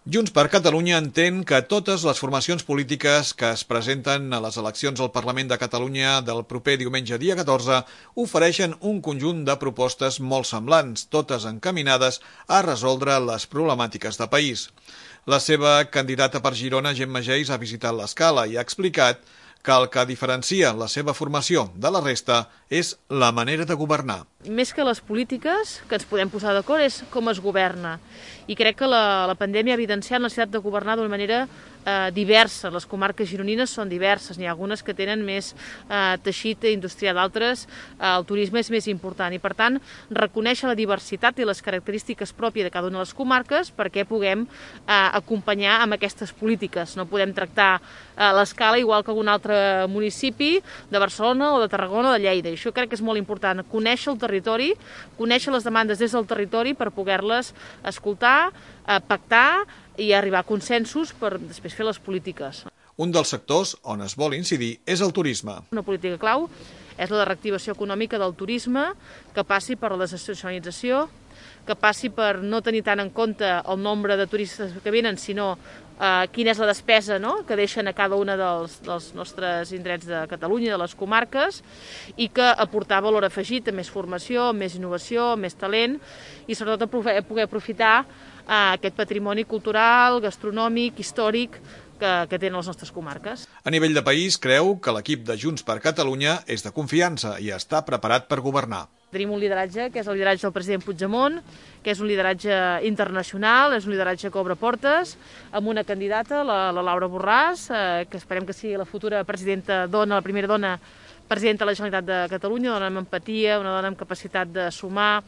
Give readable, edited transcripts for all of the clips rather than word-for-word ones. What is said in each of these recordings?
Junts per Catalunya entén que totes les formacions polítiques que es presenten a les eleccions al Parlament de Catalunya del proper diumenge dia 14 ofereixen un conjunt de propostes molt semblants, totes encaminades a resoldre les problemàtiques de país. La seva candidata per Girona, Gemma Geis, ha visitat l'Escala i ha explicat que el que diferencia la seva formació de la resta és la manera de governar. Més que les polítiques, que ens podem posar d'acord, és com es governa. I crec que la pandèmia ha evidenciat la necessitat de governar d'una manera diversa. Les comarques gironines són diverses, n'hi ha algunes que tenen més teixit industrial, d'altres el turisme és més important i per tant reconèixer la diversitat i les característiques pròpies de cada una de les comarques perquè puguem acompanyar amb aquestes polítiques. No podem tractar l'Escala igual que algun altre municipi de Barcelona o de Tarragona o de Lleida. I això crec que és molt important, conèixer el territori, conèixer les demandes des del territori per poder-les escoltar, pactar i arribar a consensos per després fer les polítiques. Un dels sectors on es vol incidir és el turisme. Una política clau és la de reactivació econòmica del turisme, que passi per la desestacionalització, que passi per no tenir tant en compte el nombre de turistes que venen, sinó quina és la despesa que deixen a cada una dels nostres indrets de Catalunya, de les comarques, i que aportar valor afegit, més formació, més innovació, més talent, i sobretot poder aprofitar aquest patrimoni cultural, gastronòmic, històric, que tenen les nostres comarques. A nivell de país, creu que l'equip de Junts per Catalunya és de confiança i està preparat per governar. Tenim un lideratge, que és el lideratge del president Puigdemont, que és un lideratge internacional, és un lideratge que obre portes, amb una candidata, la Laura Borràs, que esperem que sigui la futura presidenta dona, la primera dona presidenta de la Generalitat de Catalunya, una dona amb empatia, una dona amb capacitat de sumar,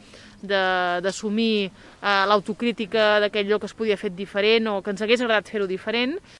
d'assumir l'autocrítica d'aquell lloc que es podia fer diferent o que ens hagués agradat fer-ho diferent.